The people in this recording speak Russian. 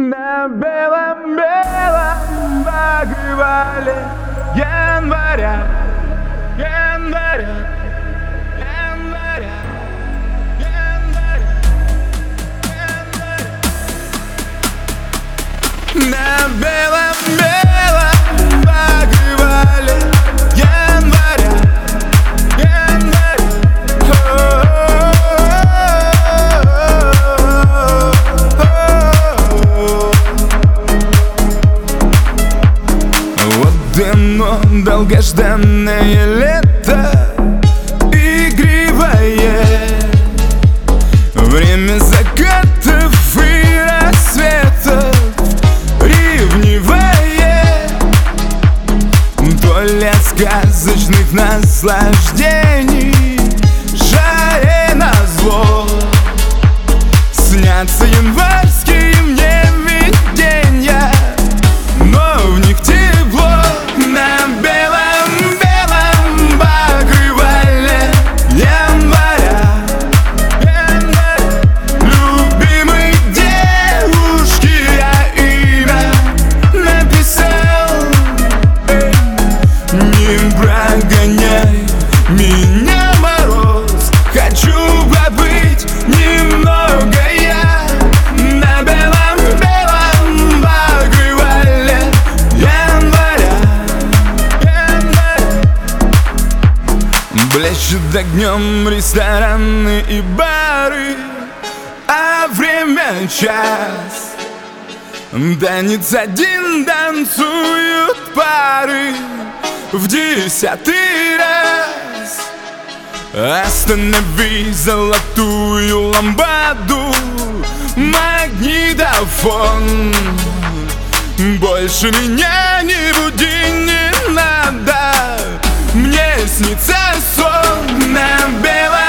На белом-белом покрывале января, января, января, января, января. На белом-белом покрывале января, января. Оно долгожданное лето, игривое, время закатов и рассветов, ревнивое, доля сказочных наслаждений, жаре назло. Снятся январские мне видения, но в них тепло. На белом-белом покрывале января, января. Любимой девушке я имя написал. Не прогоняй меня, мороз, хочу побыть немного я. На белом-белом покрывале января, января. Блещут огнем рестораны и бары, а время час. Танец один, танцуют пары в 10-й раз. Останови золотую ламбаду, магнитофон. Больше меня не буди, не надо, мне снится сон. На белом